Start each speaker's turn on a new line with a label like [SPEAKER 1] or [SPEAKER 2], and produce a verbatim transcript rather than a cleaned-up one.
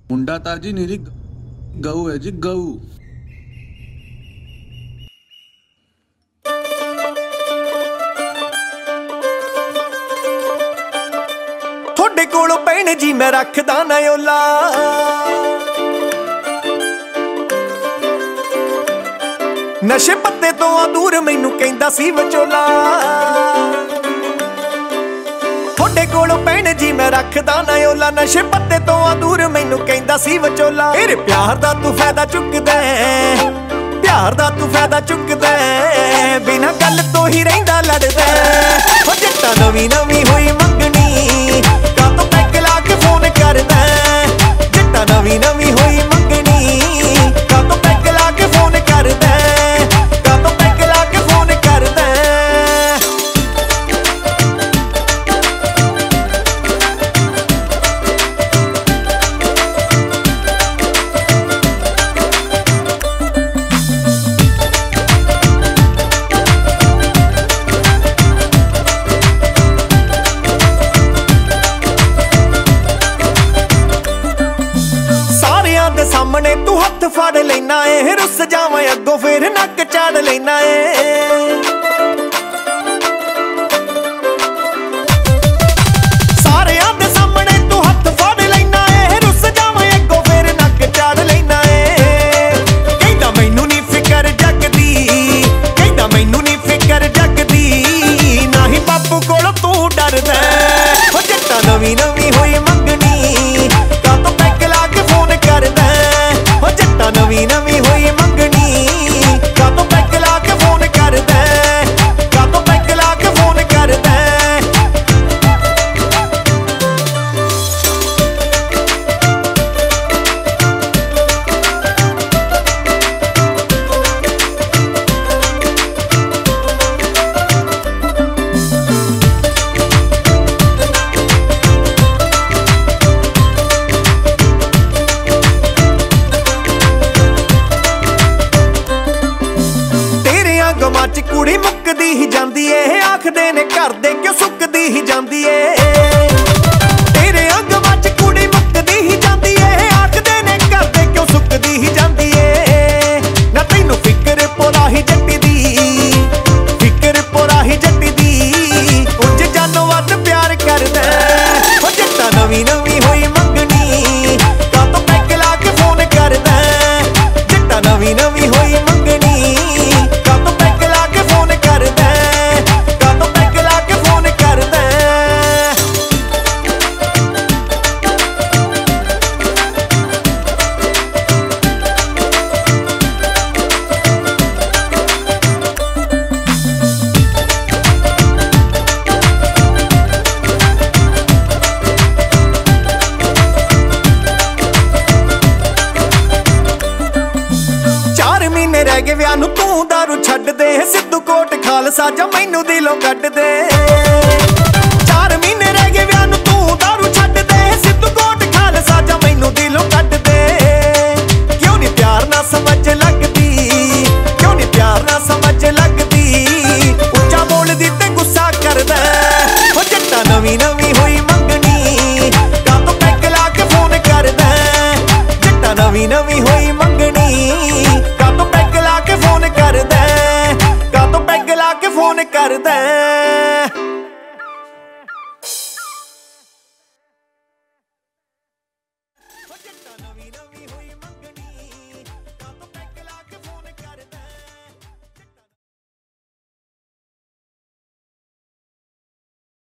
[SPEAKER 1] मुंडा तार जी नीरी गऊ है जी गऊ।
[SPEAKER 2] थोड़े कोलों भैन जी मैं रखदा ना ओला, नशे पत्ते तो आ दूर मैनू कहंदा सी विचोला। थोड़े कोलों भैन जी मैं रखदा ना ओला, नशे पत्ते तो आ दूर मैनू कहंदा सी विचोला। तेरे प्यार दा तू फायदा चुकदा है, प्यार दा तू फायदा चुकदा है, बिना गल तो ही रहिंदा लड़दा है। ओ जट्टा नवी नवी होई मंगनी कातों पैग ला के फोन करदा, जट्टा नवी नवी होई मंगनी कातों पैग ला के फोन करदा, कातों पैग ला के फोन करदा। सामने तू हथ फड़ लेना है, रुस जावां अगों फिर नक चाड़ लेना है। सारियां दे सामने तू हथ फड़ लेना है, रुस जावां अगों फिर नक चाड़ लेना है। कहंदा मैनू नी फिकर जग दी, कहंदा मैनू नी फिकर जग दी, ना ही बापू कोलों तू डरदा। ओ जट्टा नवी नवी होई मंगनी कातों पैग ला के फोन करदा, जट्टा नवी नवी होई मंगनी कातों पैग ला के फोन करदा, कातों पैग ला के फोन करदा। गमाच कुड़ी मुकदी ही जांदी ए, आखदे ने घर दे क्यों सुकदी ही जांदी ए। तेरे गमाच कुड़ी मुकदी ही जांदी ए, आखदे ने घर दे क्यों सुकदी ही जांदी ए। ना तैनू फिक्र पोरा ही जट्टी दी, फिक्र पोरा ही जट्टी दी, उंज जानो वध प्यार करदा। ओ जट्टा नवी नवी होई मंगनी कातों पैग ला के फोन करदा, जट्टा नवी नवी होई मंगनी कातों पैग ला के फोन करदा, कातों पैग ला के फोन करदा। चार महीने रह गए विआह नूं, तू दारू छड्ड दे, सिद्धू कोट खालसा जा मैनू दिलों कड्ड दे। चार महीने रह गए विआह नूं, तू दारू छड्ड दे, सिद्धू कोट खालसा जा मैनू दिलों कड्ड दे। क्यों नी प्यार ना समझ लगदी, क्यों नी प्यार ना समझ लगदी, उच्चा बोलदी ते गुस्सा करदा। ओ जट्टा नवी नवी